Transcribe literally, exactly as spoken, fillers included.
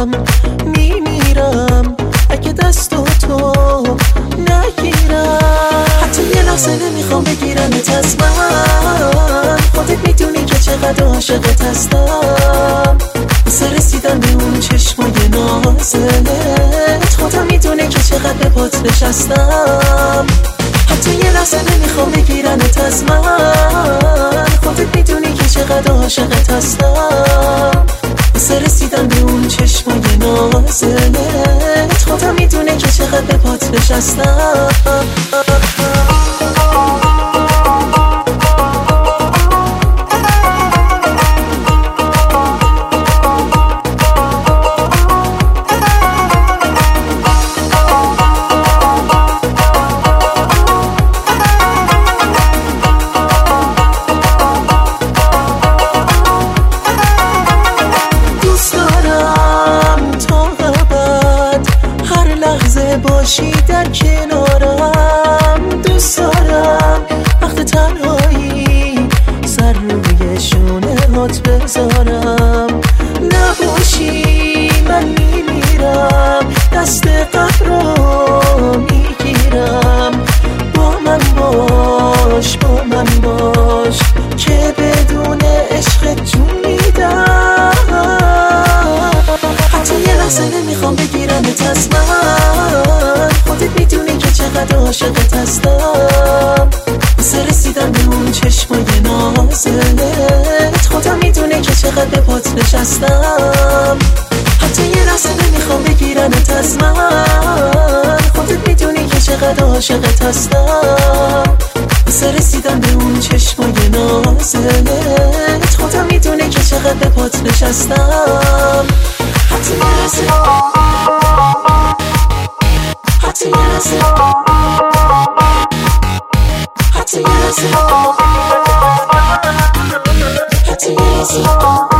میمیرم میمیرم اگه دست تو نگیرم. حتی یه لحظه نمیخوام بگیرمت از من، خودت میدونی که چقدر عاشقت هستم. واسه رسیدن به اون چشمای نازت خودم میدونه که چقدر به پات نشستم. حتی یه لحظه نمیخوام بگیرنت از من، خودت میدونی که چقدر عاشقت هستم. واسه رسیدن به اون چشمای نازت خودم میدونه که چقدر به پات نشستم. باشی در کنارم، دوست دارم وقت تنهایی سر روی شونه هات بذارم. نباشی من میمیرم، دست قبر رو میگیرم. با من باش با من باش که بدون عشق جون میدم. حتی یه لحظه نمیخوام بگیرمت از من، خودت میدونی که چقدر عاشقت هستم. واسه رسیدن به اون چشمای نازت خودم میدونه که چقدر به پات نشستم. حتی یه لحظه نمیخوام بگیرمت از من، خودت میدونی که چقدر عاشقت هستم. واسه رسیدن به اون چشمای نازت خودم میدونه که چقدر به پات نشستم. حتی یه لحظه حتی یه لحظه حتی یه لحظه حتی یه لحظه